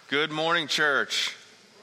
Good morning, church.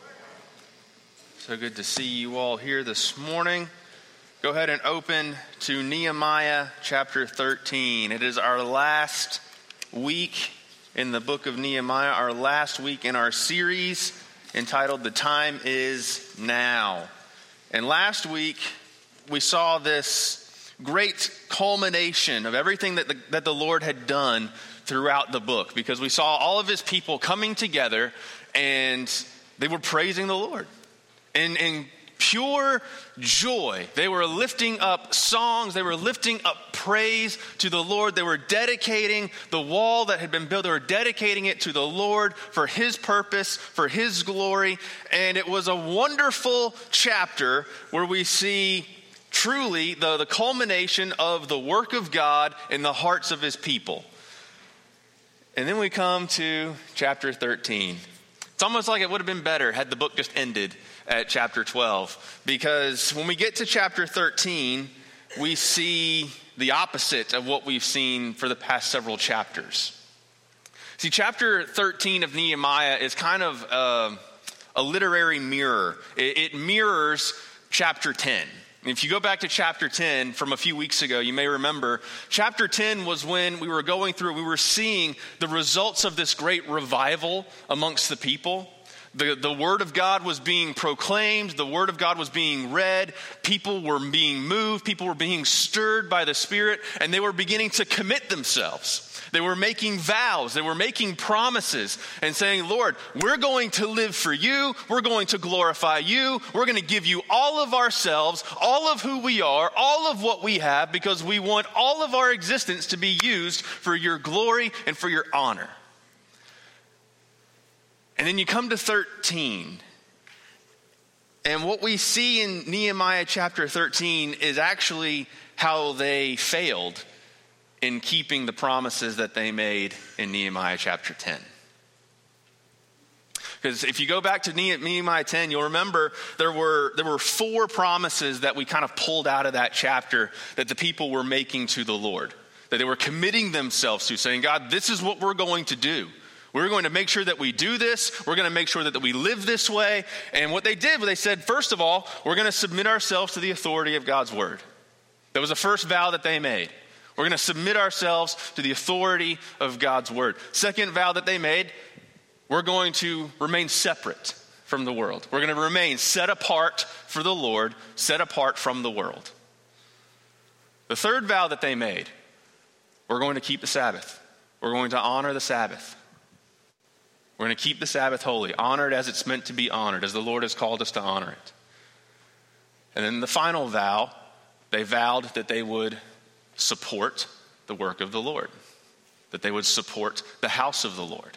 So good to see you all here this morning. Go ahead and open to Nehemiah chapter 13. It is our last week in the book of Nehemiah, our last week in our series entitled The Time Is Now. And last week, we saw this great culmination of everything that the Lord had done throughout the book, because we saw all of his people coming together and they were praising the Lord in pure joy. They were lifting up songs, they were lifting up praise to the Lord. They were dedicating the wall that had been built, they were dedicating it to the Lord for his purpose, for his glory. And it was a wonderful chapter where we see truly the culmination of the work of God in the hearts of his people. And then we come to chapter 13. It's almost like it would have been better had the book just ended at chapter 12. Because when we get to chapter 13, we see the opposite of what we've seen for the past several chapters. See, chapter 13 of Nehemiah is kind of a literary mirror. It mirrors chapter 10. If you go back to chapter 10 from a few weeks ago, you may remember, chapter 10 was when we were seeing the results of this great revival amongst the people. The word of God was being proclaimed, the word of God was being read, people were being moved, people were being stirred by the Spirit, and they were beginning to commit themselves. They were making vows, they were making promises and saying, Lord, we're going to live for you, we're going to glorify you, we're going to give you all of ourselves, all of who we are, all of what we have, because we want all of our existence to be used for your glory and for your honor. And then you come to 13, and what we see in Nehemiah chapter 13 is actually how they failed in keeping the promises that they made in Nehemiah chapter 10. Because if you go back to Nehemiah 10, you'll remember there were four promises that we kind of pulled out of that chapter that the people were making to the Lord, that they were committing themselves to, saying, God, this is what we're going to do. We're going to make sure that we do this. We're going to make sure that we live this way. And what they did was they said, first of all, we're going to submit ourselves to the authority of God's word. That was the first vow that they made. We're going to submit ourselves to the authority of God's word. Second vow that they made, we're going to remain separate from the world. We're going to remain set apart for the Lord, set apart from the world. The third vow that they made, we're going to keep the Sabbath. We're going to honor the Sabbath. We're going to keep the Sabbath holy, honor it as it's meant to be honored, as the Lord has called us to honor it. And then the final vow, they vowed that they would support the work of the Lord, that they would support the house of the Lord.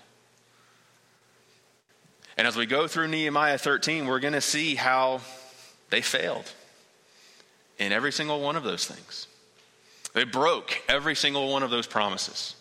And as we go through Nehemiah 13, we're going to see how they failed in every single one of those things. They broke every single one of those promises.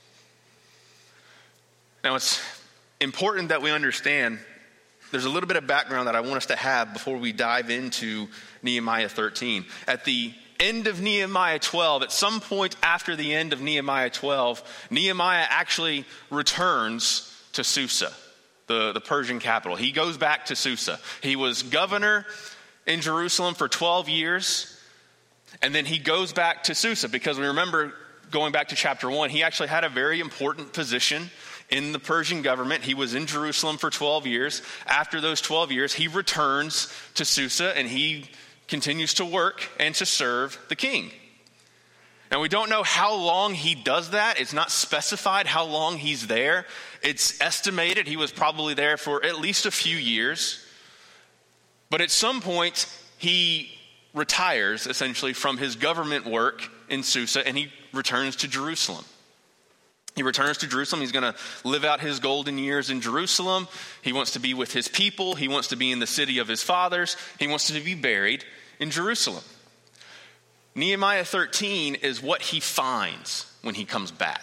Now, it's important that we understand there's a little bit of background that I want us to have before we dive into Nehemiah 13. At the end of Nehemiah 12, at some point after the end of Nehemiah 12, Nehemiah actually returns to Susa, the Persian capital. He goes back to Susa. He was governor in Jerusalem for 12 years, and then he goes back to Susa, because we remember, going back to chapter 1, he actually had a very important position in the Persian government. He was in Jerusalem for 12 years. After those 12 years, he returns to Susa, and he continues to work and to serve the king. Now, we don't know how long he does that. It's not specified how long he's there. It's estimated he was probably there for at least a few years. But at some point, he retires, essentially, from his government work in Susa, and he returns to Jerusalem. He returns to Jerusalem. He's going to live out his golden years in Jerusalem. He wants to be with his people. He wants to be in the city of his fathers. He wants to be buried in Jerusalem. Nehemiah 13 is what he finds when he comes back.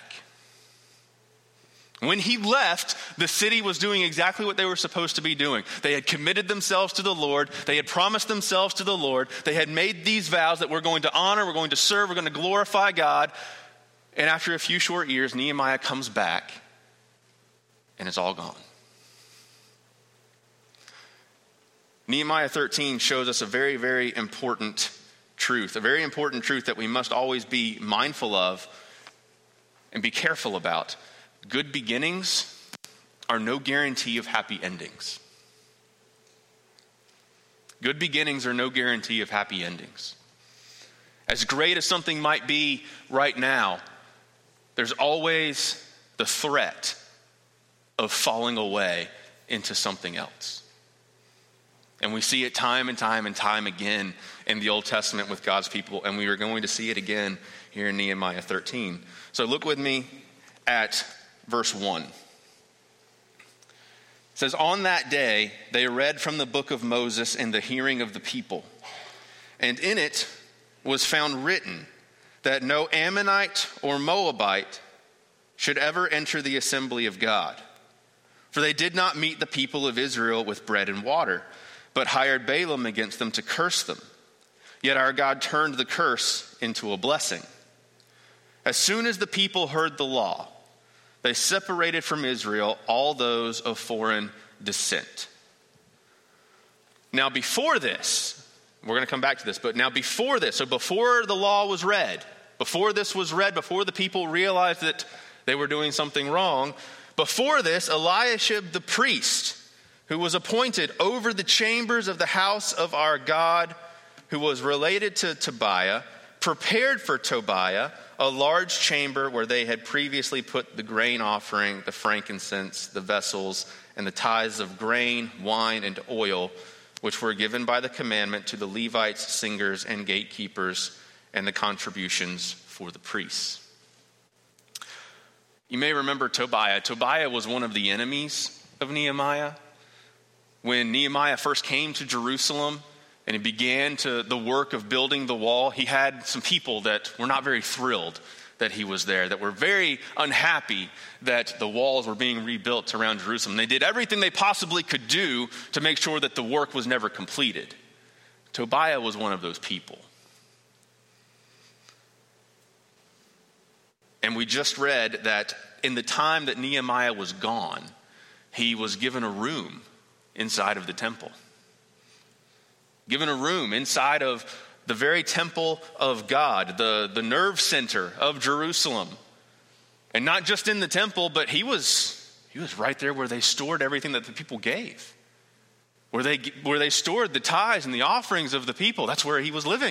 When he left, the city was doing exactly what they were supposed to be doing. They had committed themselves to the Lord. They had promised themselves to the Lord. They had made these vows that we're going to honor, we're going to serve, we're going to glorify God. And after a few short years, Nehemiah comes back, and it's all gone. Nehemiah 13 shows us a very, very important truth, a very important truth that we must always be mindful of and be careful about. Good beginnings are no guarantee of happy endings. Good beginnings are no guarantee of happy endings. As great as something might be right now, there's always the threat of falling away into something else. And we see it time and time and time again in the Old Testament with God's people, and we are going to see it again here in Nehemiah 13. So look with me at verse 1. It says, "On that day they read from the book of Moses in the hearing of the people, and in it was found written that no Ammonite or Moabite should ever enter the assembly of God. For they did not meet the people of Israel with bread and water, but hired Balaam against them to curse them. Yet our God turned the curse into a blessing. As soon as the people heard the law, they separated from Israel all those of foreign descent." Now before this, we're going to come back to this, but now before this, so before the law was read, before this was read, before the people realized that they were doing something wrong, before this, Eliashib the priest, who was appointed over the chambers of the house of our God, who was related to Tobiah, prepared for Tobiah a large chamber where they had previously put the grain offering, the frankincense, the vessels, and the tithes of grain, wine, and oil, which were given by the commandment to the Levites, singers, and gatekeepers, and the contributions for the priests. You may remember Tobiah. Tobiah was one of the enemies of Nehemiah. When Nehemiah first came to Jerusalem and he began the work of building the wall, he had some people that were not very thrilled that he was there, that were very unhappy that the walls were being rebuilt around Jerusalem. They did everything they possibly could do to make sure that the work was never completed. Tobiah was one of those people. And we just read that in the time that Nehemiah was gone, he was given a room inside of the temple. Given a room inside of the very temple of God, the nerve center of Jerusalem. And not just in the temple, but he was right there where they stored everything that the people gave. Where they stored the tithes and the offerings of the people. That's where he was living.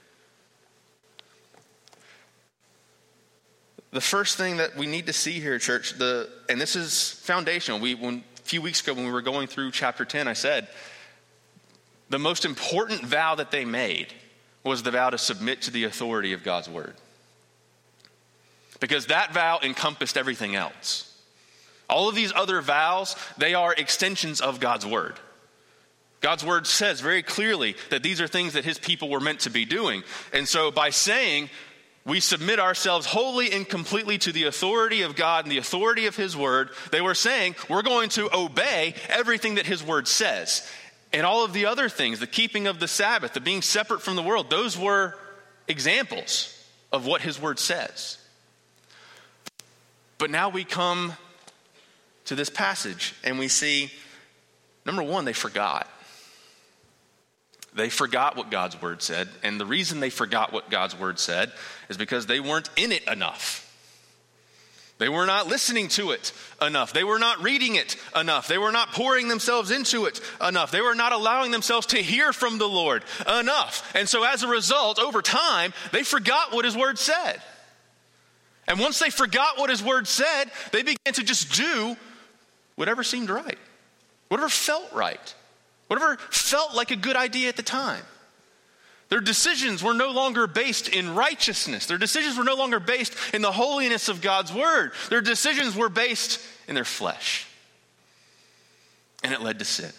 The first thing that we need to see here, church, and this is foundational. A few weeks ago when we were going through chapter 10, I said, the most important vow that they made was the vow to submit to the authority of God's word. Because that vow encompassed everything else. All of these other vows, they are extensions of God's word. God's word says very clearly that these are things that his people were meant to be doing. And so by saying we submit ourselves wholly and completely to the authority of God and the authority of his word, they were saying we're going to obey everything that his word says. And all of the other things, the keeping of the Sabbath, the being separate from the world, those were examples of what his word says. But now we come to this passage and we see, number one, they forgot. They forgot what God's word said. And the reason they forgot what God's word said is because they weren't in it enough. They were not listening to it enough. They were not reading it enough. They were not pouring themselves into it enough. They were not allowing themselves to hear from the Lord enough. And so as a result, over time, they forgot what his word said. And once they forgot what his word said, they began to just do whatever seemed right, whatever felt right, whatever felt like a good idea at the time. Their decisions were no longer based in righteousness. Their decisions were no longer based in the holiness of God's word. Their decisions were based in their flesh. And it led to sin.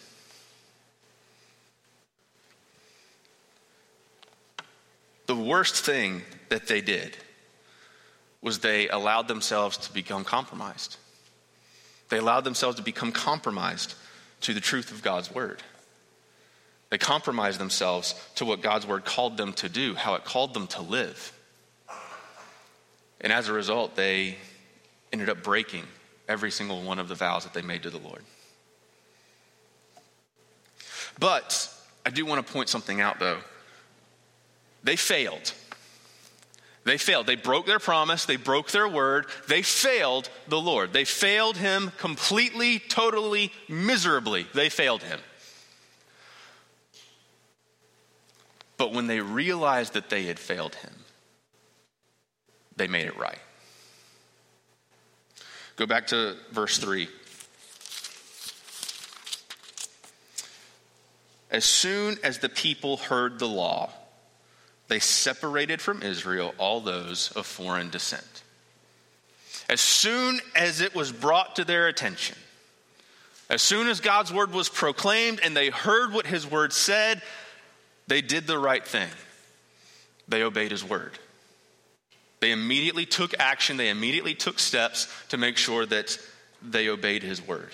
The worst thing that they did was they allowed themselves to become compromised. They allowed themselves to become compromised to the truth of God's word. They compromised themselves to what God's word called them to do, how it called them to live. And as a result, they ended up breaking every single one of the vows that they made to the Lord. But I do want to point something out, though. They failed. They failed. They broke their promise. They broke their word. They failed the Lord. They failed him completely, totally, miserably. They failed him. But when they realized that they had failed him, they made it right. Go back to verse 3. As soon as the people heard the law, they separated from Israel all those of foreign descent. As soon as it was brought to their attention, as soon as God's word was proclaimed and they heard what his word said, they did the right thing. They obeyed his word. They immediately took action. They immediately took steps to make sure that they obeyed his word.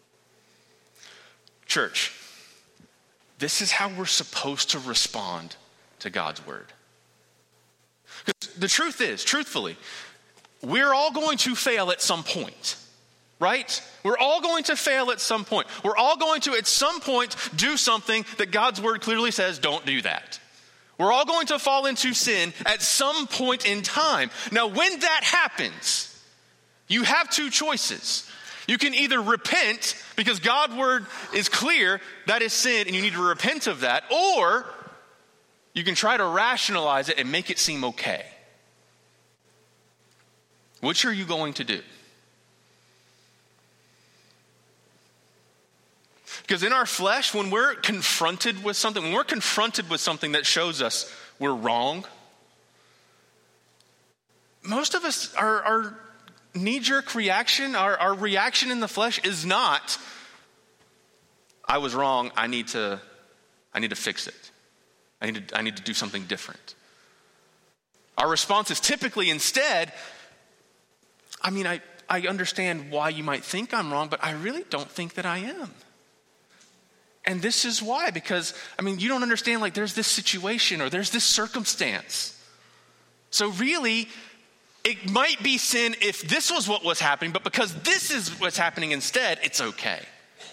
Church, this is how we're supposed to respond to God's word. Because the truth is, truthfully, we're all going to fail at some point, right? We're all going to fail at some point. We're all going to, at some point, do something that God's word clearly says, don't do that. We're all going to fall into sin at some point in time. Now, when that happens, you have two choices. You can either repent, because God's word is clear, that is sin, and you need to repent of that, or you can try to rationalize it and make it seem okay. Which are you going to do? Because in our flesh, when we're confronted with something, that shows us we're wrong, most of us, our knee-jerk reaction, our reaction in the flesh is not, I was wrong, I need to fix it. I need to do something different. Our response is typically instead, I understand why you might think I'm wrong, but I really don't think that I am. And this is why, because, you don't understand, there's this situation or there's this circumstance. So really, it might be sin if this was what was happening, but because this is what's happening instead, it's okay.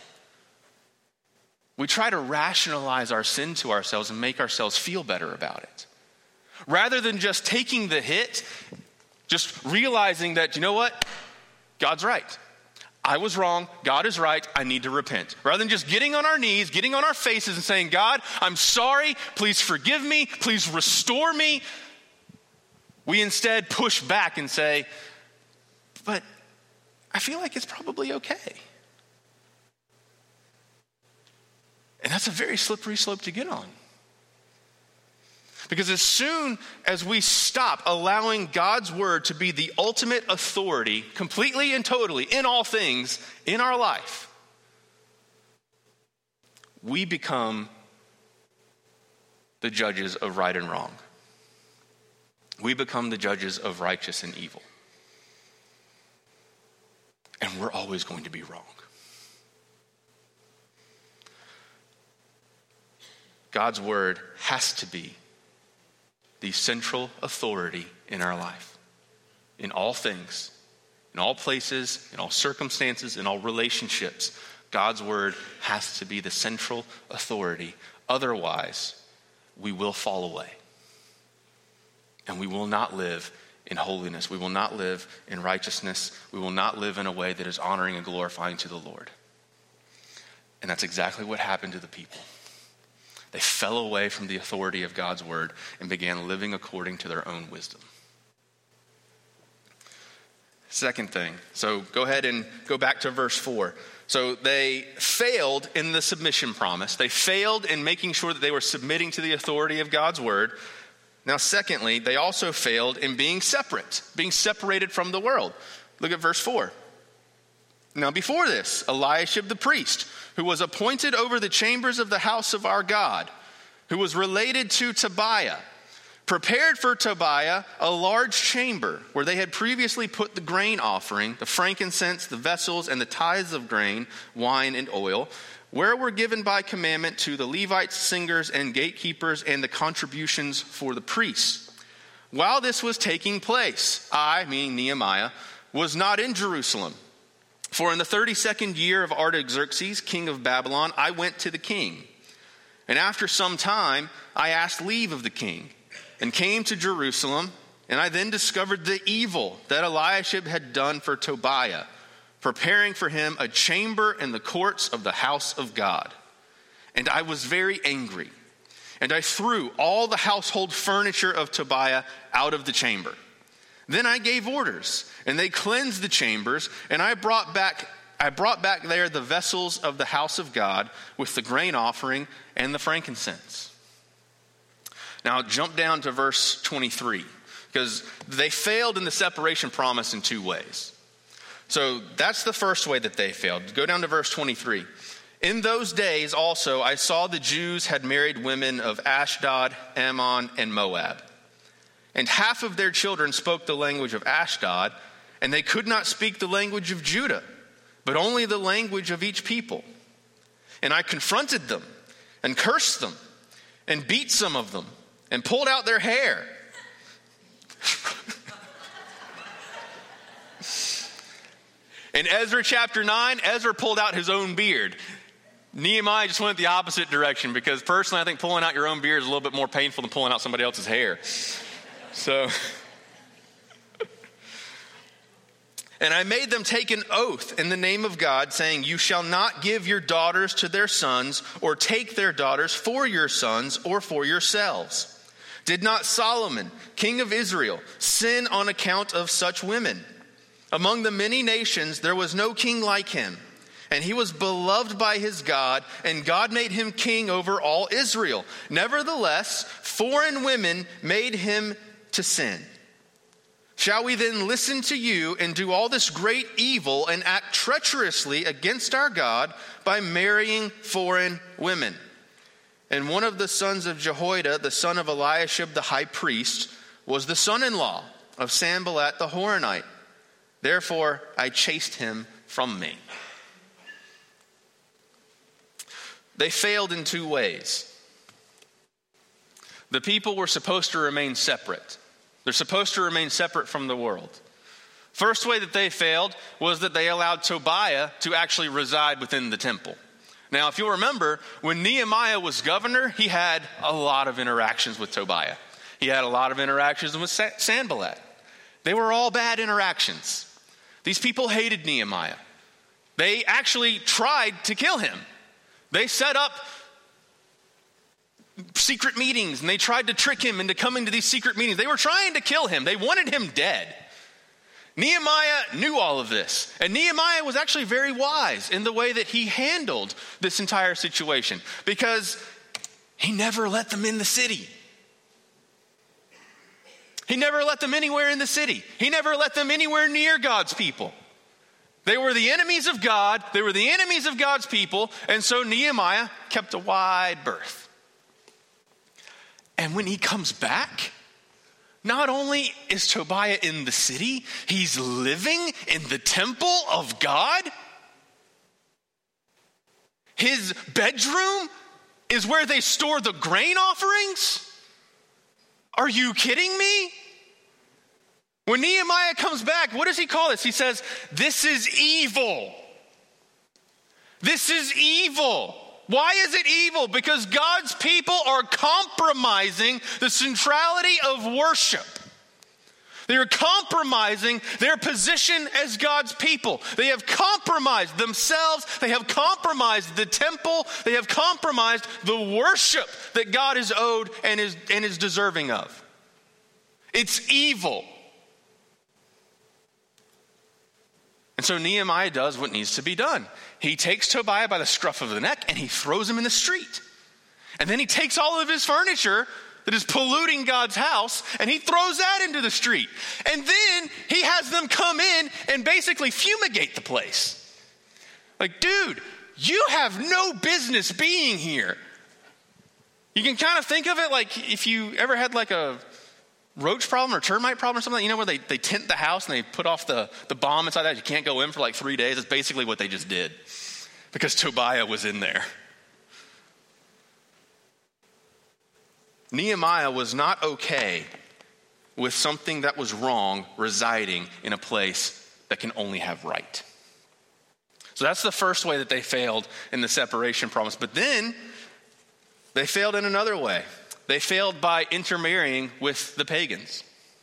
We try to rationalize our sin to ourselves and make ourselves feel better about it. Rather than just taking the hit, just realizing that, you know what? God's right. I was wrong. God is right. I need to repent. Rather than just getting on our knees, getting on our faces and saying, God, I'm sorry. Please forgive me. Please restore me. We instead push back and say, but I feel like it's probably okay. And that's a very slippery slope to get on. Because as soon as we stop allowing God's word to be the ultimate authority, completely and totally, in all things in our life, we become the judges of right and wrong. We become the judges of righteous and evil. And we're always going to be wrong. God's word has to be the central authority in our life. In all things, in all places, in all circumstances, in all relationships, God's word has to be the central authority. Otherwise, we will fall away. And we will not live in holiness. We will not live in righteousness. We will not live in a way that is honoring and glorifying to the Lord. And that's exactly what happened to the people. They fell away from the authority of God's word and began living according to their own wisdom. Second thing, so go ahead and go back to verse 4. So they failed in the submission promise. They failed in making sure that they were submitting to the authority of God's word. Now, secondly, they also failed in being separated from the world. Look at verse 4. Now, before this, Eliashib the priest, who was appointed over the chambers of the house of our God, who was related to Tobiah, prepared for Tobiah a large chamber where they had previously put the grain offering, the frankincense, the vessels, and the tithes of grain, wine, and oil, where were given by commandment to the Levites, singers, and gatekeepers, and the contributions for the priests. While this was taking place, I, meaning Nehemiah, was not in Jerusalem. For in the 32nd year of Artaxerxes, king of Babylon, I went to the king. And after some time, I asked leave of the king and came to Jerusalem. And I then discovered the evil that Eliashib had done for Tobiah, preparing for him a chamber in the courts of the house of God. And I was very angry, and I threw all the household furniture of Tobiah out of the chamber. Then I gave orders, and they cleansed the chambers, and I brought back there the vessels of the house of God with the grain offering and the frankincense. Now jump down to verse 23, because they failed in the separation promise in two ways. So that's the first way that they failed. Go down to verse 23. In those days also I saw the Jews had married women of Ashdod, Ammon, and Moab. And half of their children spoke the language of Ashdod, and they could not speak the language of Judah, but only the language of each people. And I confronted them, and cursed them, and beat some of them, and pulled out their hair. In Ezra chapter 9, Ezra pulled out his own beard. Nehemiah just went the opposite direction, because personally I think pulling out your own beard is a little bit more painful than pulling out somebody else's hair. So, and I made them take an oath in the name of God, saying, you shall not give your daughters to their sons, or take their daughters for your sons or for yourselves. Did not Solomon, king of Israel, sin on account of such women? Among the many nations there was no king like him, and he was beloved by his God, and God made him king over all Israel. Nevertheless, foreign women made him to sin. Shall we then listen to you and do all this great evil and act treacherously against our God by marrying foreign women? And one of the sons of Jehoiada, the son of Eliashib the high priest, was the son-in-law of Sanballat the Horonite. Therefore I chased him from me. They failed in two ways. The people were supposed to remain separate. They're supposed to remain separate from the world. First way that they failed was that they allowed Tobiah to actually reside within the temple. Now, if you'll remember, when Nehemiah was governor, he had a lot of interactions with Tobiah. He had a lot of interactions with Sanballat. They were all bad interactions. These people hated Nehemiah. They actually tried to kill him. They set up secret meetings, and they tried to trick him into coming to these secret meetings. They were trying to kill him. They wanted him dead. Nehemiah knew all of this, and Nehemiah was actually very wise in the way that he handled this entire situation, because he never let them in the city. He never let them anywhere in the city. He never let them anywhere near God's people. They were the enemies of God. They were the enemies of God's people, and so Nehemiah kept a wide berth. And when he comes back, not only is Tobiah in the city, he's living in the temple of God. His bedroom is where they store the grain offerings. Are you kidding me? When Nehemiah comes back, what does he call this? He says, this is evil. This is evil. Why is it evil? Because God's people are compromising the centrality of worship. They are compromising their position as God's people. They have compromised themselves. They have compromised the temple. They have compromised the worship that God is owed and is deserving of. It's evil. And so Nehemiah does what needs to be done. He takes Tobiah by the scruff of the neck and he throws him in the street. And then he takes all of his furniture that is polluting God's house and he throws that into the street. And then he has them come in and basically fumigate the place. Like, dude, you have no business being here. You can kind of think of it like if you ever had like a roach problem or termite problem or something, you know, where they tent the house and they put off the bomb inside that. You can't go in for like 3 days. That's basically what they just did because Tobiah was in there. Nehemiah was not okay with something that was wrong residing in a place that can only have right. So that's the first way that they failed in the separation promise. But then They failed in another way. They failed by intermarrying with the pagans.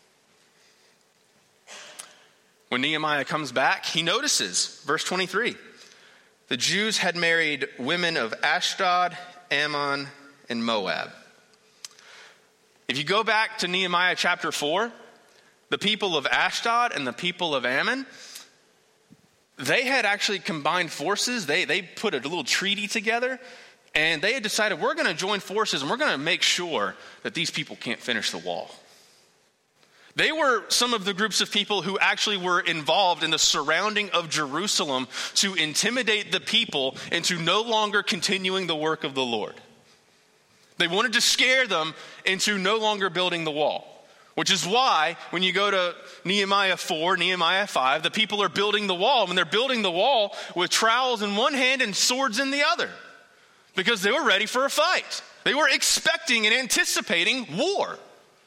When Nehemiah comes back, he notices, verse 23, the Jews had married women of Ashdod, Ammon, and Moab. If you go back to Nehemiah chapter 4, the people of Ashdod and the people of Ammon, they had actually combined forces. They put a little treaty together, and they had decided, we're going to join forces and we're going to make sure that these people can't finish the wall. They were some of the groups of people who actually were involved in the surrounding of Jerusalem to intimidate the people into no longer continuing the work of the Lord. They wanted to scare them into no longer building the wall, which is why when you go to Nehemiah 4, Nehemiah 5, the people are building the wall. And they're building the wall with trowels in one hand and swords in the other because they were ready for a fight. They were expecting and anticipating war.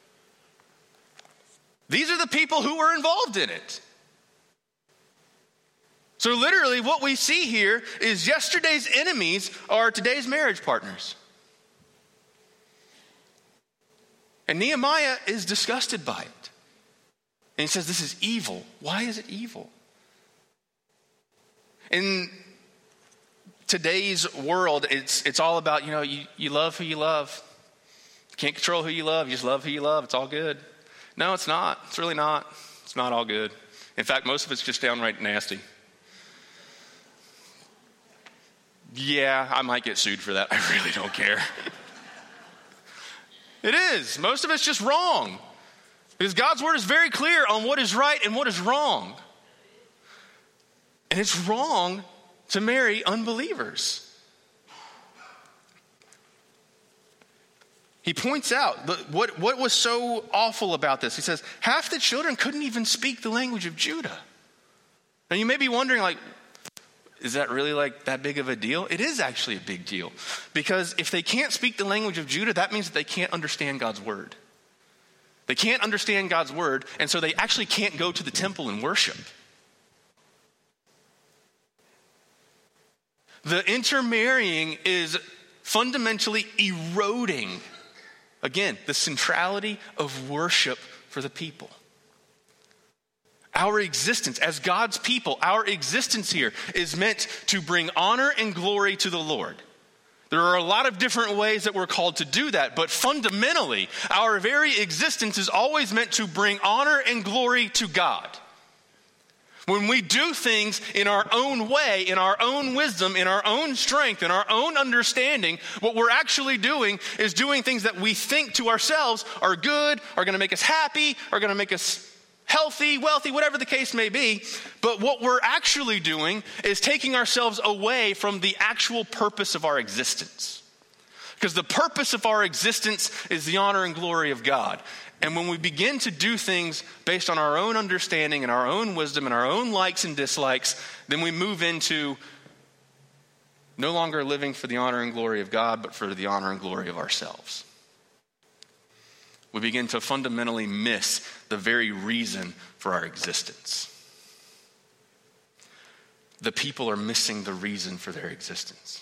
These are the people who were involved in it. So literally what we see here is yesterday's enemies are today's marriage partners. And Nehemiah is disgusted by it. And he says, this is evil. Why is it evil? In today's world, it's all about, you love who you love. You can't control who you love. You just love who you love. It's all good. No, it's not. It's really not. It's not all good. In fact, most of it's just downright nasty. Yeah, I might get sued for that. I really don't care. It is. Most of it's just wrong. Because God's word is very clear on what is right and what is wrong. And it's wrong to marry unbelievers. He points out what was so awful about this. He says, half the children couldn't even speak the language of Judah. Now you may be wondering, is that really that big of a deal? It is actually a big deal. Because if they can't speak the language of Judah, that means that they can't understand God's word. They can't understand God's word, and so they actually can't go to the temple and worship. The intermarrying is fundamentally eroding, again, the centrality of worship for the people. Our existence as God's people, our existence here is meant to bring honor and glory to the Lord. There are a lot of different ways that we're called to do that, but fundamentally, our very existence is always meant to bring honor and glory to God. When we do things in our own way, in our own wisdom, in our own strength, in our own understanding, what we're actually doing is doing things that we think to ourselves are good, are going to make us happy, are going to make us healthy, wealthy, whatever the case may be. But what we're actually doing is taking ourselves away from the actual purpose of our existence. Because the purpose of our existence is the honor and glory of God. And when we begin to do things based on our own understanding and our own wisdom and our own likes and dislikes, then we move into no longer living for the honor and glory of God, but for the honor and glory of ourselves. We begin to fundamentally miss the very reason for our existence. The people are missing the reason for their existence.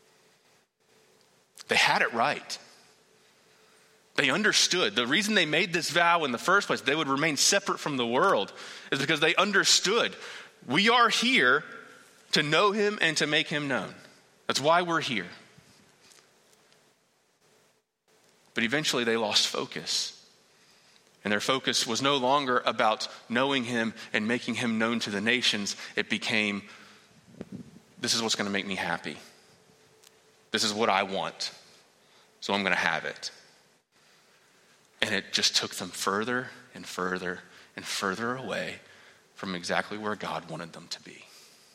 They had it right. They understood. The reason they made this vow in the first place, they would remain separate from the world, is because they understood we are here to know him and to make him known. That's why we're here. But eventually they lost focus. And their focus was no longer about knowing him and making him known to the nations. It became, this is what's going to make me happy. This is what I want. So I'm going to have it. And it just took them further and further and further away from exactly where God wanted them to be.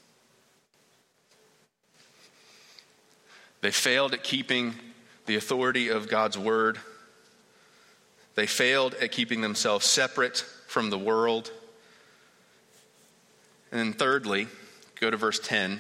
They failed at keeping the authority of God's word. They failed at keeping themselves separate from the world. And then thirdly, go to verse 10.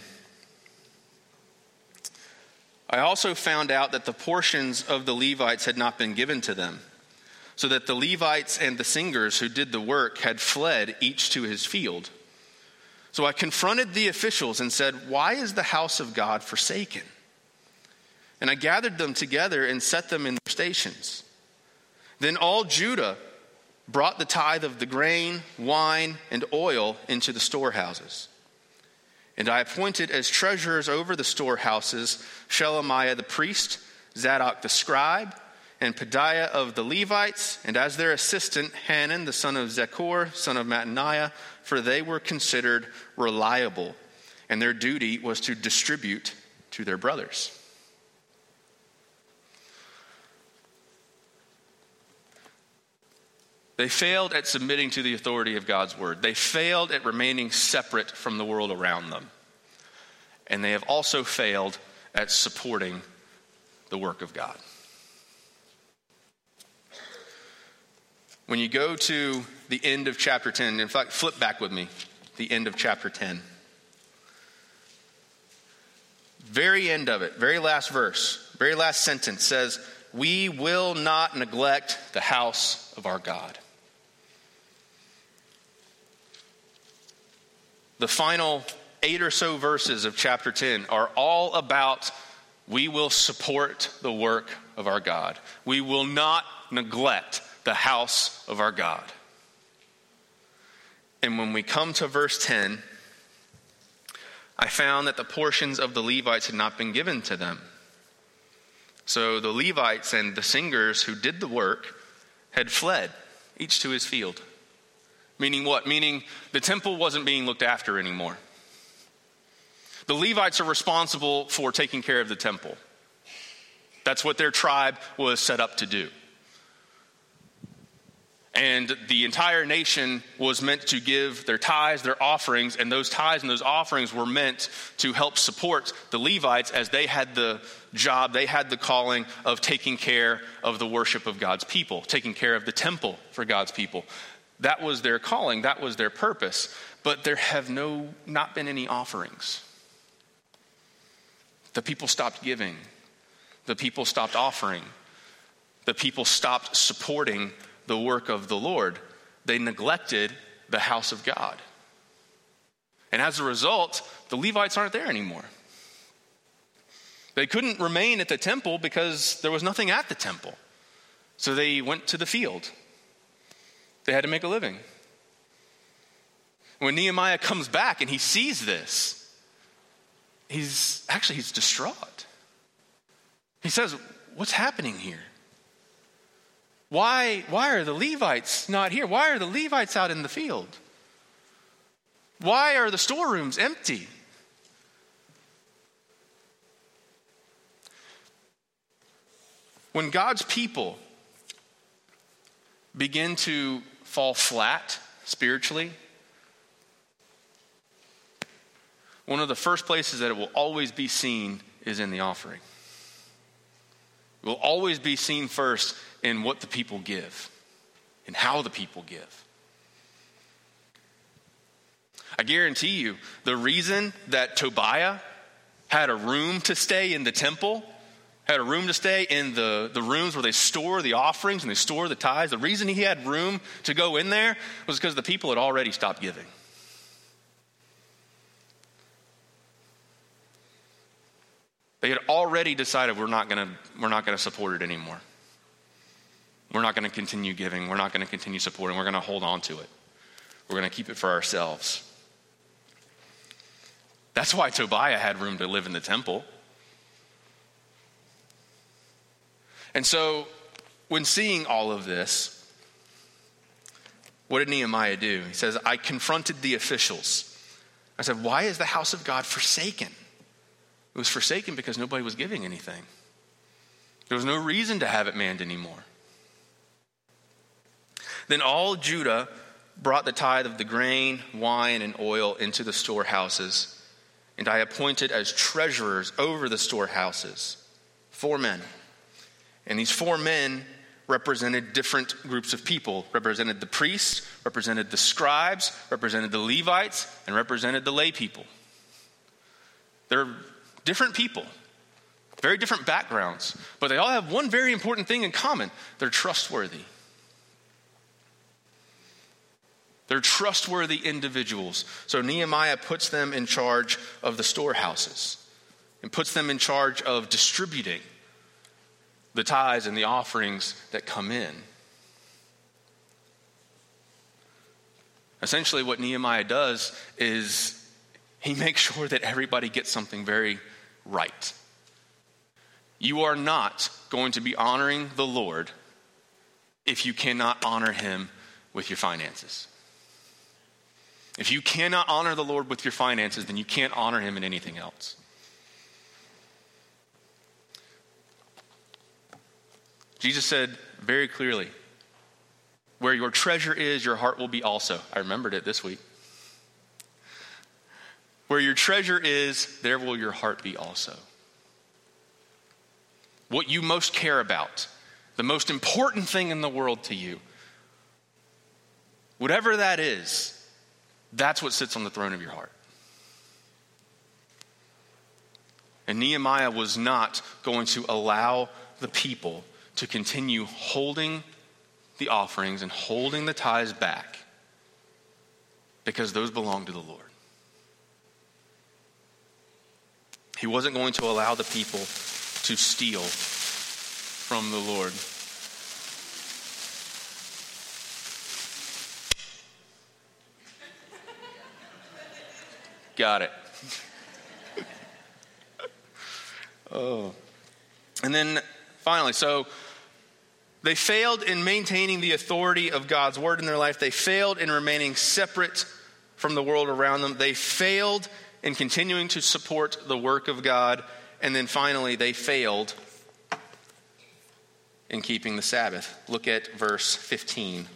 I also found out that the portions of the Levites had not been given to them, so that the Levites and the singers who did the work had fled each to his field. So I confronted the officials and said, "Why is the house of God forsaken?" and I gathered them together and set them in their stations. Then all Judah brought the tithe of the grain, wine, and oil into the storehouses. And I appointed as treasurers over the storehouses Shelemiah the priest, Zadok the scribe, and Pedaiah of the Levites, and as their assistant Hanan the son of Zechor, son of Mattaniah, for they were considered reliable, and their duty was to distribute to their brothers. They failed at submitting to the authority of God's word. They failed at remaining separate from the world around them. And they have also failed at supporting the work of God. When you go to the end of chapter 10, in fact, flip back with me, the end of chapter 10. Very end of it, very last verse, very last sentence says, "We will not neglect the house of our God." The final 8 or so verses of chapter 10 are all about we will support the work of our God. We will not neglect the house of our God. And when we come to verse 10, I found that the portions of the Levites had not been given to them. So the Levites and the singers who did the work had fled, each to his field. Meaning what? Meaning the temple wasn't being looked after anymore. The Levites are responsible for taking care of the temple. That's what their tribe was set up to do. And the entire nation was meant to give their tithes, their offerings, and those tithes and those offerings were meant to help support the Levites as they had the job, they had the calling of taking care of the worship of God's people, taking care of the temple for God's people. That was their calling, that was their purpose, but there have not been any offerings. The people stopped giving. The people stopped offering. The people stopped supporting the work of the Lord. They neglected the house of God. And as a result, the Levites aren't there anymore. They couldn't remain at the temple because there was nothing at the temple. So they went to the field. They had to make a living. When Nehemiah comes back and he sees this, he's distraught. He says, "What's happening here? Why are the Levites not here? Why are the Levites out in the field? Why are the storerooms empty?" When God's people begin to fall flat spiritually, one of the first places that it will always be seen is in the offering. It will always be seen first in what the people give and how the people give. I guarantee you, the reason that Tobiah had a room to stay in the temple, had a room to stay in the rooms where they store the offerings and they store the tithes, the reason he had room to go in there was because the people had already stopped giving. They had already decided we're not going to support it anymore. We're not going to continue giving. We're not going to continue supporting. We're going to hold on to it. We're going to keep it for ourselves. That's why Tobiah had room to live in the temple. And so, when seeing all of this, what did Nehemiah do? He says, "I confronted the officials. I said, why is the house of God forsaken?" It was forsaken because nobody was giving anything. There was no reason to have it manned anymore. Then all Judah brought the tithe of the grain, wine, and oil into the storehouses, and I appointed as treasurers over the storehouses 4 men. And these 4 men represented different groups of people, represented the priests, represented the scribes, represented the Levites, and represented the lay people. They're different people, very different backgrounds, but they all have one very important thing in common. They're trustworthy. They're trustworthy individuals. So Nehemiah puts them in charge of the storehouses and puts them in charge of distributing the tithes and the offerings that come in. Essentially, what Nehemiah does is he makes sure that everybody gets something very right. You are not going to be honoring the Lord if you cannot honor him with your finances. If you cannot honor the Lord with your finances, then you can't honor him in anything else. Jesus said very clearly, where your treasure is, your heart will be also. I remembered it this week. Where your treasure is, there will your heart be also. What you most care about, the most important thing in the world to you, whatever that is, that's what sits on the throne of your heart. And Nehemiah was not going to allow the people to continue holding the offerings and holding the tithes back because those belong to the Lord. He wasn't going to allow the people to steal from the Lord. Got it. Oh. And then finally, so they failed in maintaining the authority of God's word in their life. They failed in remaining separate from the world around them. They failed in continuing to support the work of God. And then finally, they failed in keeping the Sabbath. Look at verse 15.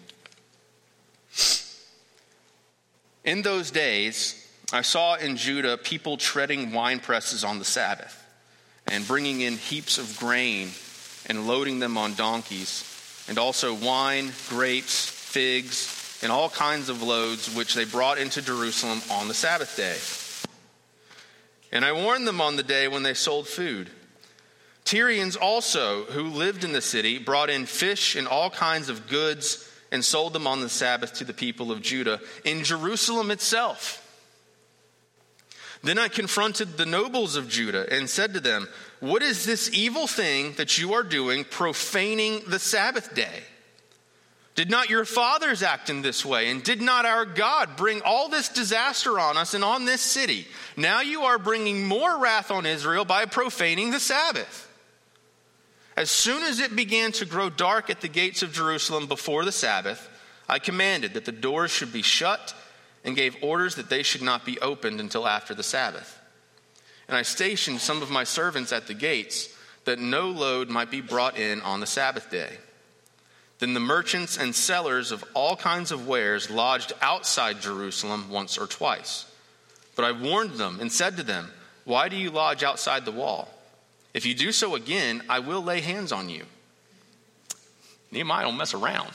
In those days, I saw in Judah people treading wine presses on the Sabbath and bringing in heaps of grain and loading them on donkeys, and also wine, grapes, figs, and all kinds of loads which they brought into Jerusalem on the Sabbath day. And I warned them on the day when they sold food. Tyrians also, who lived in the city, brought in fish and all kinds of goods and sold them on the Sabbath to the people of Judah in Jerusalem itself. Then I confronted the nobles of Judah and said to them, "What is this evil thing that you are doing, profaning the Sabbath day? Did not your fathers act in this way? And did not our God bring all this disaster on us and on this city? Now you are bringing more wrath on Israel by profaning the Sabbath." As soon as it began to grow dark at the gates of Jerusalem before the Sabbath, I commanded that the doors should be shut and gave orders that they should not be opened until after the Sabbath. And I stationed some of my servants at the gates, that no load might be brought in on the Sabbath day. Then the merchants and sellers of all kinds of wares lodged outside Jerusalem once or twice. But I warned them and said to them, "Why do you lodge outside the wall? If you do so again, I will lay hands on you." Nehemiah don't mess around.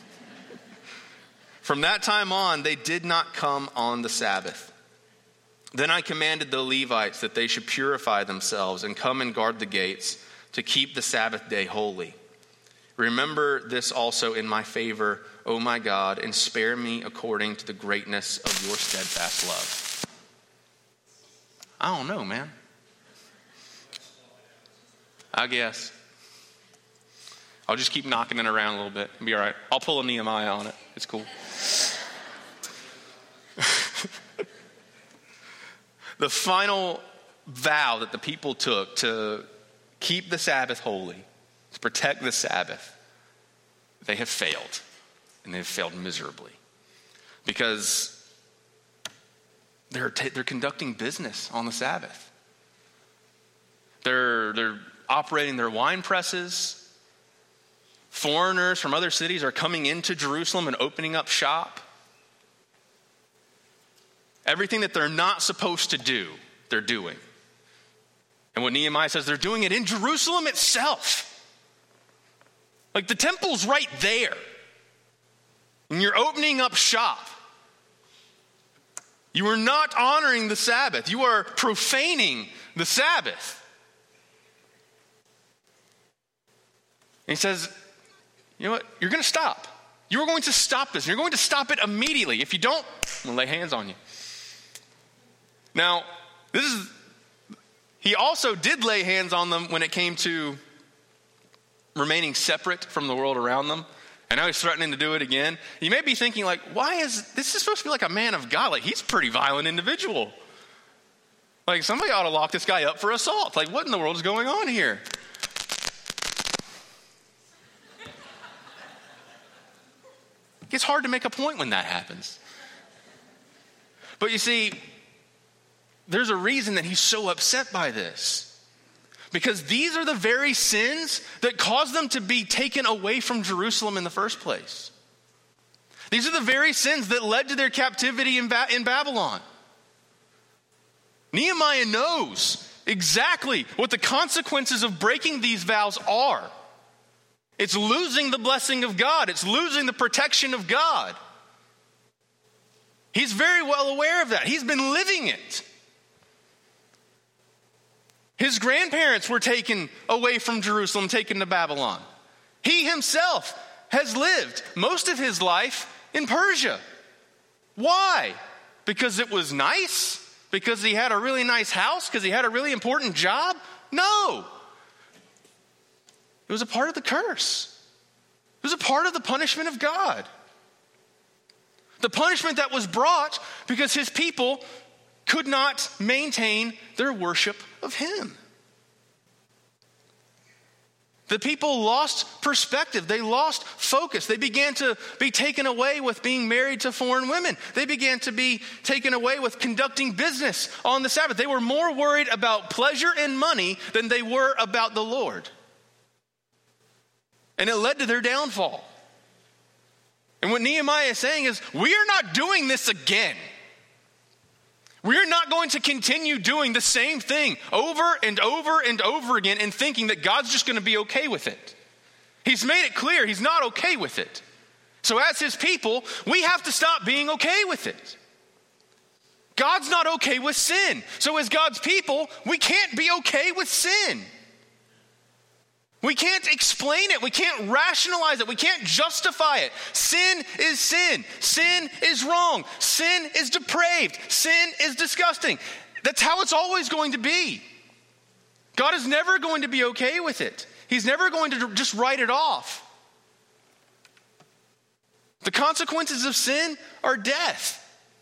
From that time on, they did not come on the Sabbath. Then I commanded the Levites that they should purify themselves and come and guard the gates to keep the Sabbath day holy. Remember this also in my favor, O my God, and spare me according to the greatness of your steadfast love. I don't know, man. I guess. I'll just keep knocking it around a little bit. It'll be all right. I'll pull a Nehemiah on it. It's cool. The final vow that the people took to keep the Sabbath holy, to protect the Sabbath, they have failed. And they have failed miserably. Because they're conducting business on the Sabbath. They're operating their wine presses. Foreigners from other cities are coming into Jerusalem and opening up shop. Everything that they're not supposed to do, they're doing. And what Nehemiah says, they're doing it in Jerusalem itself. Like the temple's right there. And you're opening up shop. You are not honoring the Sabbath. You are profaning the Sabbath. And he says, you know what? You're going to stop. You're going to stop this. You're going to stop it immediately. If you don't, I'm going to lay hands on you. Now, he also did lay hands on them when it came to remaining separate from the world around them. And now he's threatening to do it again. You may be thinking like, this is supposed to be like a man of God. Like, he's a pretty violent individual. Like, somebody ought to lock this guy up for assault. Like, what in the world is going on here? It's hard to make a point when that happens. But you see, there's a reason that he's so upset by this. Because these are the very sins that caused them to be taken away from Jerusalem in the first place. These are the very sins that led to their captivity in Babylon. Nehemiah knows exactly what the consequences of breaking these vows are. It's losing the blessing of God. It's losing the protection of God. He's very well aware of that. He's been living it. His grandparents were taken away from Jerusalem, taken to Babylon. He himself has lived most of his life in Persia. Why? Because it was nice? Because he had a really nice house? Because he had a really important job? No. It was a part of the curse. It was a part of the punishment of God. The punishment that was brought because his people could not maintain their worship of him. The people lost perspective. They lost focus. They began to be taken away with being married to foreign women. They began to be taken away with conducting business on the Sabbath. They were more worried about pleasure and money than they were about the Lord. And it led to their downfall. And what Nehemiah is saying is, we are not doing this again. We're not going to continue doing the same thing over and over and over again and thinking that God's just going to be okay with it. He's made it clear he's not okay with it. So as his people, we have to stop being okay with it. God's not okay with sin. So as God's people, we can't be okay with sin. We can't explain it. We can't rationalize it. We can't justify it. Sin is sin. Sin is wrong. Sin is depraved. Sin is disgusting. That's how it's always going to be. God is never going to be okay with it. He's never going to just write it off. The consequences of sin are death.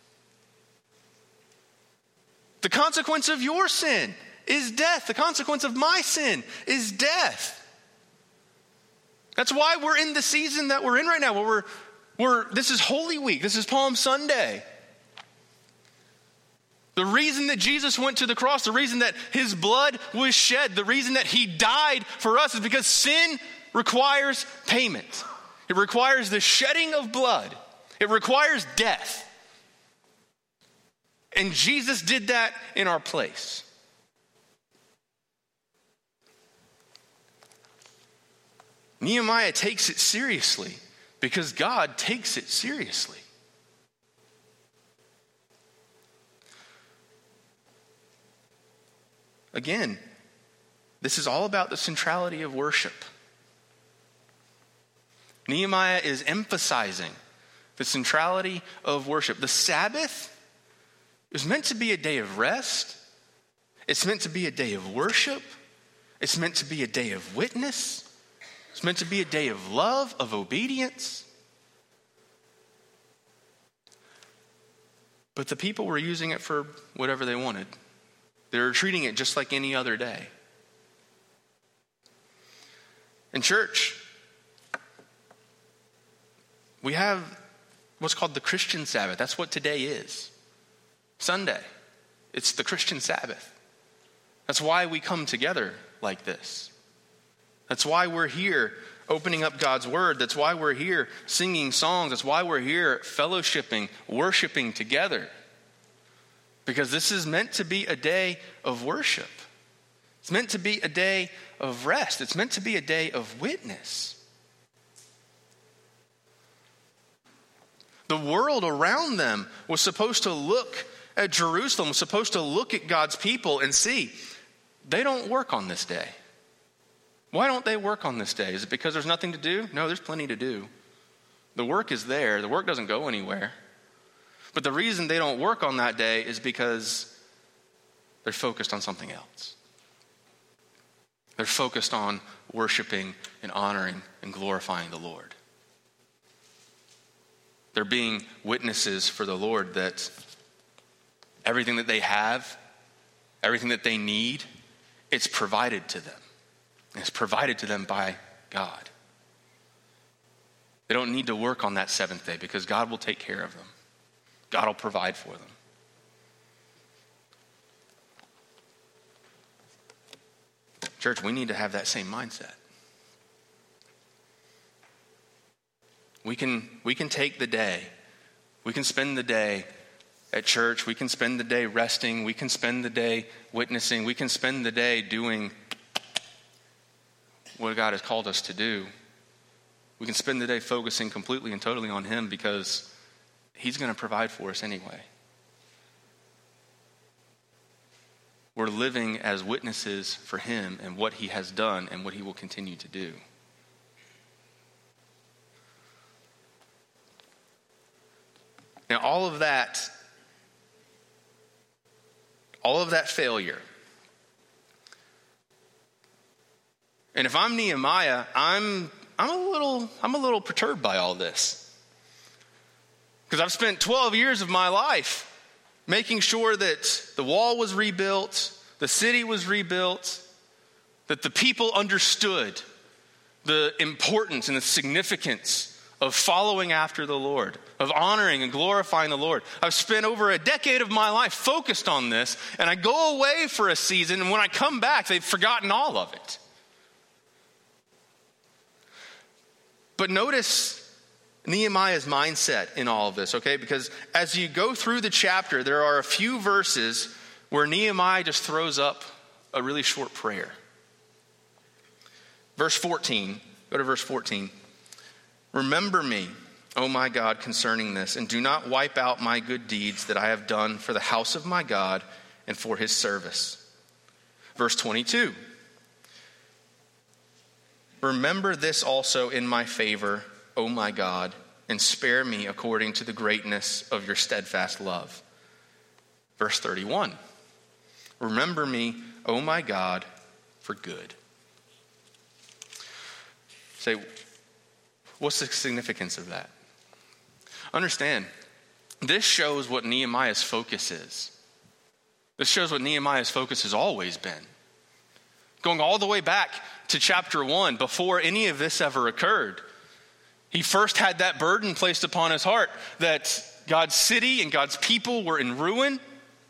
The consequence of your sin is death. The consequence of my sin is death. That's why we're in the season that we're in right now, where this is Holy Week, this is Palm Sunday. The reason that Jesus went to the cross, the reason that his blood was shed, the reason that he died for us is because sin requires payment. It requires the shedding of blood. It requires death. And Jesus did that in our place. Nehemiah takes it seriously because God takes it seriously. Again, this is all about the centrality of worship. Nehemiah is emphasizing the centrality of worship. The Sabbath is meant to be a day of rest. It's meant to be a day of worship. It's meant to be a day of witness. It's meant to be a day of love, of obedience. But the people were using it for whatever they wanted. They were treating it just like any other day. In church, we have what's called the Christian Sabbath. That's what today is. Sunday. It's the Christian Sabbath. That's why we come together like this. That's why we're here opening up God's word. That's why we're here singing songs. That's why we're here fellowshipping, worshiping together. Because this is meant to be a day of worship. It's meant to be a day of rest. It's meant to be a day of witness. The world around them was supposed to look at Jerusalem, was supposed to look at God's people and see, they don't work on this day. Why don't they work on this day? Is it because there's nothing to do? No, there's plenty to do. The work is there. The work doesn't go anywhere. But the reason they don't work on that day is because they're focused on something else. They're focused on worshiping and honoring and glorifying the Lord. They're being witnesses for the Lord that everything that they have, everything that they need, it's provided to them. It's provided to them by God. They don't need to work on that seventh day because God will take care of them. God will provide for them. Church, we need to have that same mindset. We can take the day. We can spend the day at church. We can spend the day resting. We can spend the day witnessing. We can spend the day doing what God has called us to do. We can spend the day focusing completely and totally on Him because He's going to provide for us anyway. We're living as witnesses for Him and what He has done and what He will continue to do. Now, all of that failure. And if I'm Nehemiah, I'm a little perturbed by all this. Because I've spent 12 years of my life making sure that the wall was rebuilt, the city was rebuilt, that the people understood the importance and the significance of following after the Lord, of honoring and glorifying the Lord. I've spent over a decade of my life focused on this, and I go away for a season, and when I come back, they've forgotten all of it. But notice Nehemiah's mindset in all of this, okay? Because as you go through the chapter, there are a few verses where Nehemiah just throws up a really short prayer. Verse 14, go to verse 14. Remember me, O my God, concerning this, and do not wipe out my good deeds that I have done for the house of my God and for His service. Verse 22. Remember this also in my favor, O my God, and spare me according to the greatness of your steadfast love. Verse 31. Remember me, O my God, for good. Say, what's the significance of that? Understand, this shows what Nehemiah's focus is. This shows what Nehemiah's focus has always been. Going all the way back to chapter 1, before any of this ever occurred, he first had that burden placed upon his heart that God's city and God's people were in ruin.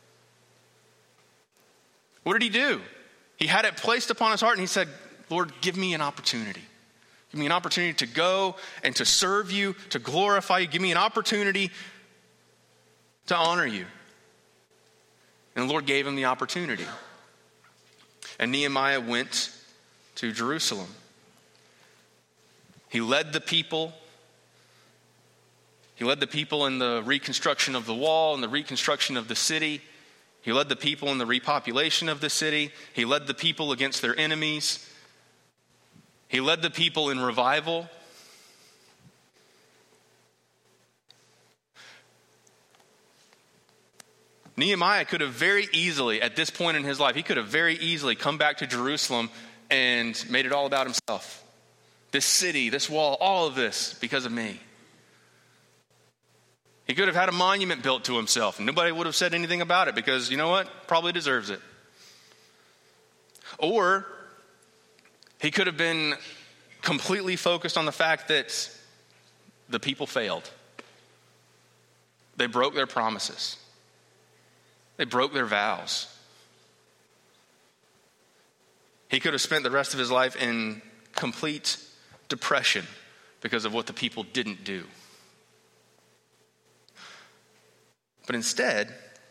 What did he do? He had it placed upon his heart and he said, Lord, give me an opportunity. Give me an opportunity to go and to serve you, to glorify you. Give me an opportunity to honor you. And the Lord gave him the opportunity. And Nehemiah went to Jerusalem. He led the people. He led the people in the reconstruction of the wall and the reconstruction of the city. He led the people in the repopulation of the city. He led the people against their enemies. He led the people in revival. Nehemiah could have very easily, at this point in his life, he could have very easily come back to Jerusalem and made it all about himself. This city, this wall, all of this because of me. He could have had a monument built to himself and nobody would have said anything about it because, you know what? Probably deserves it. Or he could have been completely focused on the fact that the people failed. They broke their promises. They broke their vows. He could have spent the rest of his life in complete depression because of what the people didn't do. But instead,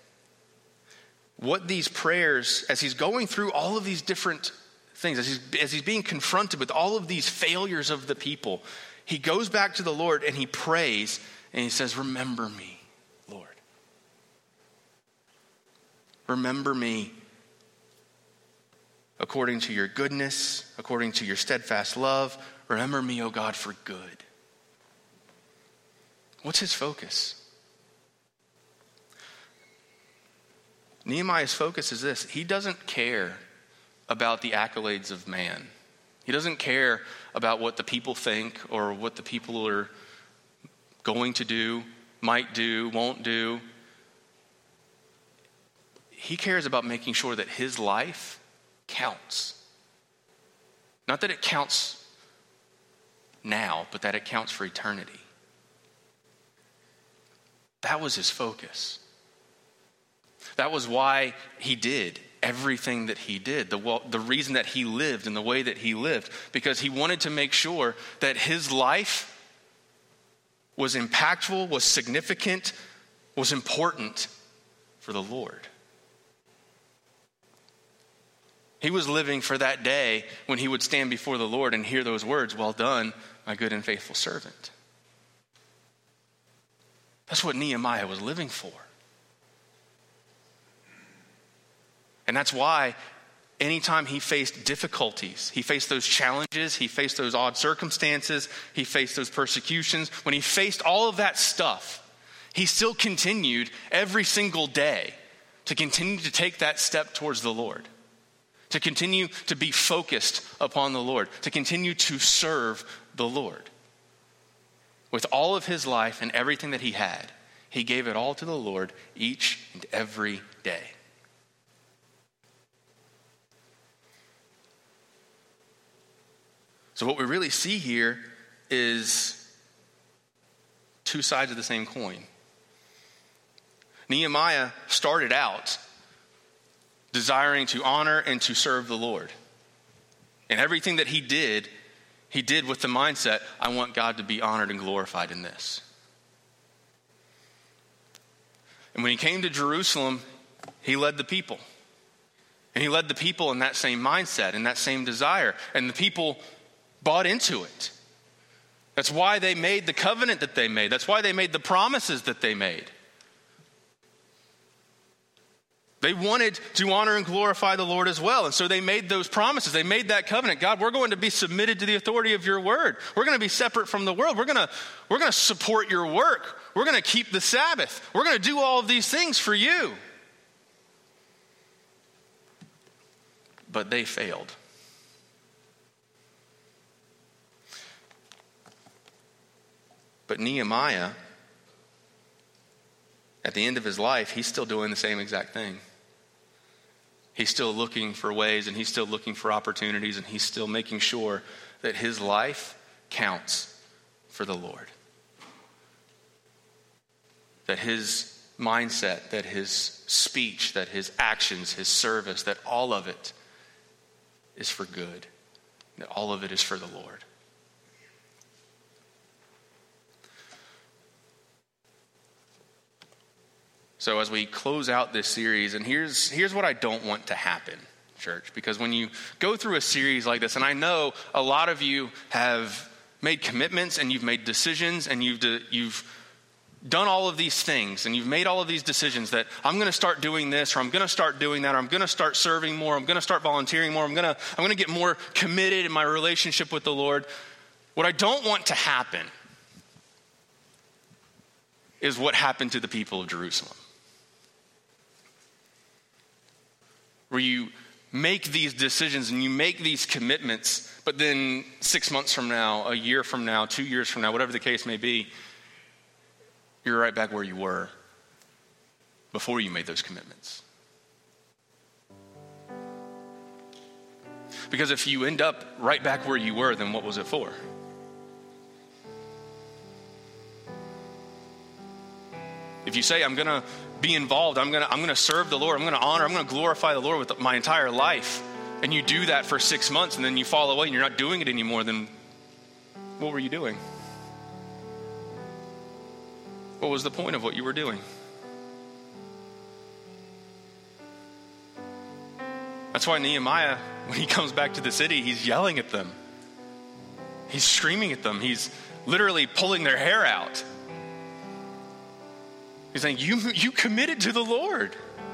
what these prayers, as he's going through all of these different things, as he's being confronted with all of these failures of the people, he goes back to the Lord and he prays and he says, remember me, Lord. Remember me according to your goodness, according to your steadfast love. Remember me, O God, for good. What's his focus? Nehemiah's focus is this. He doesn't care about the accolades of man. He doesn't care about what the people think or what the people are going to do, might do, won't do. He cares about making sure that his life counts. Not that it counts now, but that it counts for eternity. That was his focus. That was why he did everything that he did, the reason that he lived and the way that he lived, because he wanted to make sure that his life was impactful, was significant, was important for the Lord. He was living for that day when he would stand before the Lord and hear those words, "Well done, my good and faithful servant." That's what Nehemiah was living for. And that's why anytime he faced difficulties, he faced those challenges, he faced those odd circumstances, he faced those persecutions, when he faced all of that stuff, he still continued every single day to continue to take that step towards the Lord, to continue to be focused upon the Lord, to continue to serve the Lord. With all of his life and everything that he had, he gave it all to the Lord each and every day. So what we really see here is two sides of the same coin. Nehemiah started out desiring to honor and to serve the Lord. And everything that he did with the mindset, I want God to be honored and glorified in this. And when he came to Jerusalem, he led the people. And he led the people in that same mindset, in that same desire. And the people bought into it. That's why they made the covenant that they made. That's why they made the promises that they made. They wanted to honor and glorify the Lord as well. And so they made those promises. They made that covenant. God, we're going to be submitted to the authority of your word. We're going to be separate from the world. We're going to support your work. We're going to keep the Sabbath. We're going to do all of these things for you. But they failed. But Nehemiah, at the end of his life, he's still doing the same exact thing. He's still looking for ways, and he's still looking for opportunities, and he's still making sure that his life counts for the Lord. That his mindset, that his speech, that his actions, his service, that all of it is for good. That all of it is for the Lord. So as we close out this series, and here's what I don't want to happen, church, because when you go through a series like this, and I know a lot of you have made commitments and you've made decisions and you've done all of these things and you've made all of these decisions that I'm going to start doing this, or I'm going to start doing that, or I'm going to start serving more, I'm going to start volunteering more, I'm going to get more committed in my relationship with the Lord. What I don't want to happen is what happened to the people of Jerusalem. Where you make these decisions and you make these commitments, but then 6 months from now, a year from now, 2 years from now, whatever the case may be, you're right back where you were before you made those commitments. Because if you end up right back where you were, then what was it for? If you say, I'm going to be involved, I'm going to serve the Lord, I'm going to honor, I'm going to glorify the Lord with my entire life, and you do that for 6 months and then you fall away and you're not doing it anymore, then what were you doing? What was the point of what you were doing? That's why Nehemiah, when he comes back to the city, he's yelling at them. He's screaming at them. He's literally pulling their hair out. He's saying, you committed to the Lord.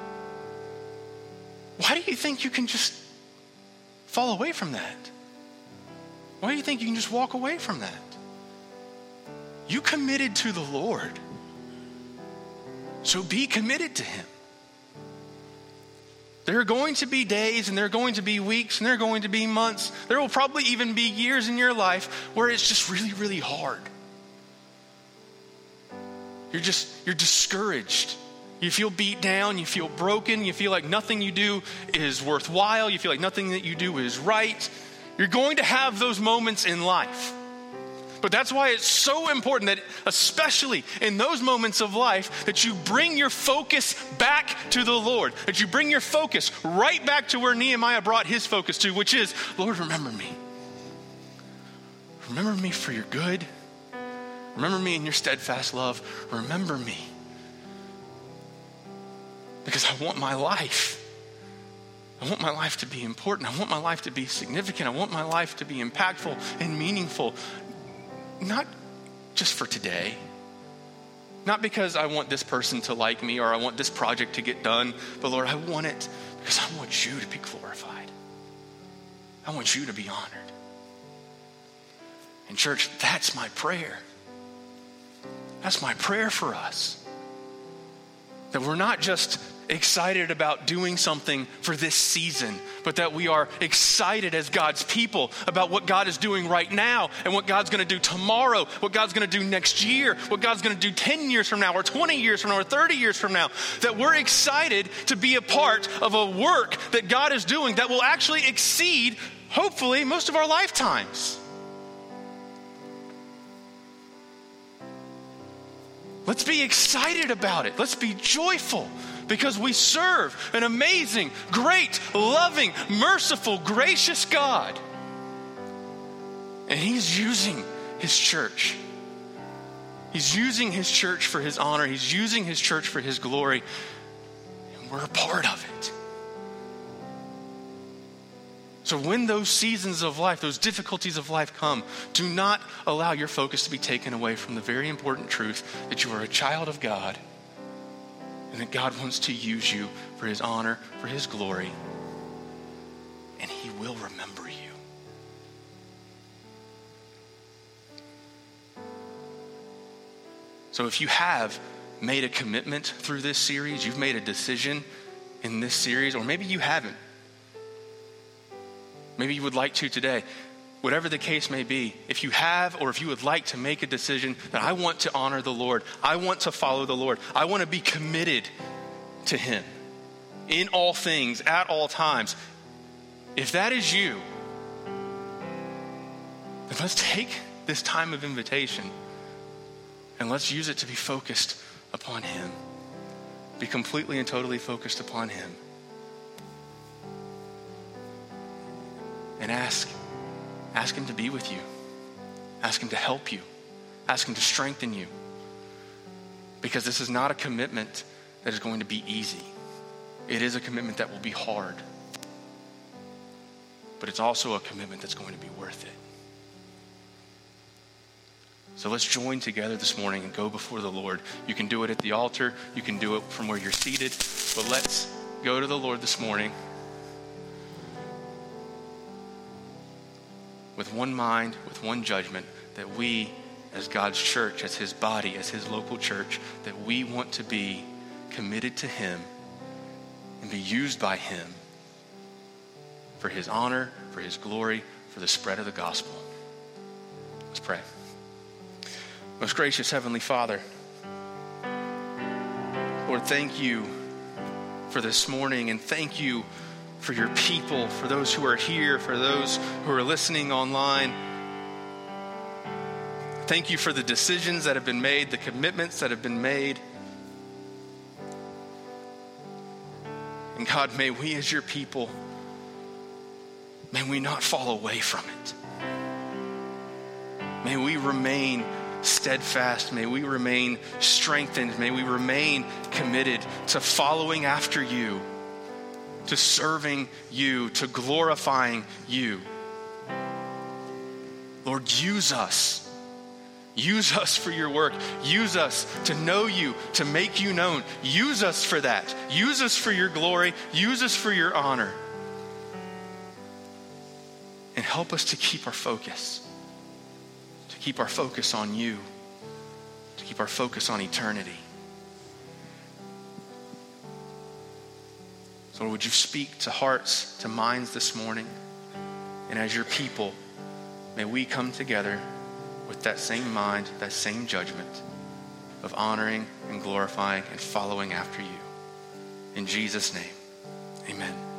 Why do you think you can just fall away from that? Why do you think you can just walk away from that? You committed to the Lord. So be committed to him. There are going to be days, and there are going to be weeks, and there are going to be months. There will probably even be years in your life where it's just really, really hard. You're discouraged. You feel beat down, you feel broken, you feel like nothing you do is worthwhile, you feel like nothing that you do is right. You're going to have those moments in life. But that's why it's so important that, especially in those moments of life, that you bring your focus back to the Lord. That you bring your focus right back to where Nehemiah brought his focus to, which is, Lord, remember me. Remember me for your good. Remember me in your steadfast love. Remember me. Because I want my life. I want my life to be important. I want my life to be significant. I want my life to be impactful and meaningful. Not just for today. Not because I want this person to like me or I want this project to get done. But Lord, I want it because I want you to be glorified. I want you to be honored. And church, that's my prayer. That's my prayer for us. That we're not just excited about doing something for this season, but that we are excited as God's people about what God is doing right now and what God's going to do tomorrow, what God's going to do next year, what God's going to do 10 years from now or 20 years from now or 30 years from now. That we're excited to be a part of a work that God is doing that will actually exceed, hopefully, most of our lifetimes. Let's be excited about it. Let's be joyful because we serve an amazing, great, loving, merciful, gracious God. And he's using his church. He's using his church for his honor. He's using his church for his glory. And we're a part of it. So when those seasons of life, those difficulties of life come, do not allow your focus to be taken away from the very important truth that you are a child of God and that God wants to use you for his honor, for his glory, and he will remember you. So if you have made a commitment through this series, you've made a decision in this series, or maybe you haven't. Maybe you would like to today. Whatever the case may be, if you have or if you would like to make a decision that I want to honor the Lord, I want to follow the Lord, I want to be committed to him in all things, at all times. If that is you, then let's take this time of invitation and let's use it to be focused upon him. Be completely and totally focused upon him. And ask him to be with you. Ask him to help you. Ask him to strengthen you. Because this is not a commitment that is going to be easy. It is a commitment that will be hard. But it's also a commitment that's going to be worth it. So let's join together this morning and go before the Lord. You can do it at the altar. You can do it from where you're seated. But let's go to the Lord this morning with one mind, with one judgment, that we, as God's church, as his body, as his local church, that we want to be committed to him and be used by him for his honor, for his glory, for the spread of the gospel. Let's pray. Most gracious Heavenly Father, Lord, thank you for this morning, and thank you for your people, for those who are here, for those who are listening online. Thank you for the decisions that have been made, the commitments that have been made. And God, may we as your people, may we not fall away from it. May we remain steadfast. May we remain strengthened. May we remain committed to following after you, to serving you, to glorifying you. Lord, use us. Use us for your work. Use us to know you, to make you known. Use us for that. Use us for your glory. Use us for your honor. And help us to keep our focus. To keep our focus on you. To keep our focus on eternity. So Lord, would you speak to hearts, to minds this morning? And as your people, may we come together with that same mind, that same judgment of honoring and glorifying and following after you. In Jesus' name, amen.